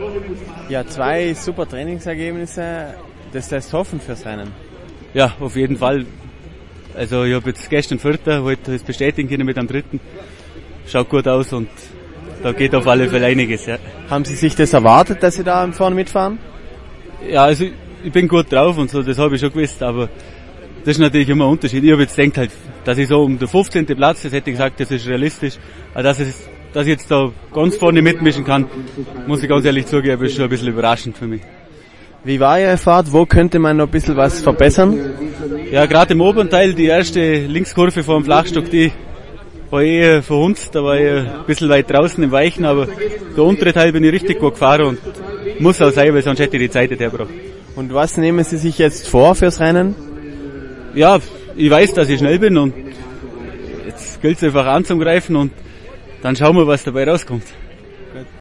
Ja, 2 super Trainingsergebnisse, das lässt hoffen fürs Rennen. Ja, auf jeden Fall. Also ich habe jetzt gestern 4., heute das bestätigen können mit dem 3. Schaut gut aus und da geht auf alle Fälle einiges. Ja. Haben Sie sich das erwartet, dass Sie da vorne mitfahren? Ja, also ich bin gut drauf und so, das habe ich schon gewusst, aber das ist natürlich immer ein Unterschied. Ich habe jetzt gedacht halt, dass ich so um den 15. Platz, das hätte ich gesagt, das ist realistisch, aber dass ich jetzt da ganz vorne mitmischen kann, muss ich ganz ehrlich zugeben, ist schon ein bisschen überraschend für mich. Wie war Ihre Fahrt? Wo könnte man noch ein bisschen was verbessern? Ja, gerade im oberen Teil, die erste Linkskurve vor dem Flachstock, die war eher verhunzt, da war ich ein bisschen weit draußen im Weichen, aber der untere Teil bin ich richtig gut gefahren und muss auch sein, weil sonst hätte ich die Zeit nicht hergebracht. Und was nehmen Sie sich jetzt vor fürs Rennen? Ja, ich weiß, dass ich schnell bin und jetzt gilt es einfach anzugreifen und dann schauen wir, was dabei rauskommt.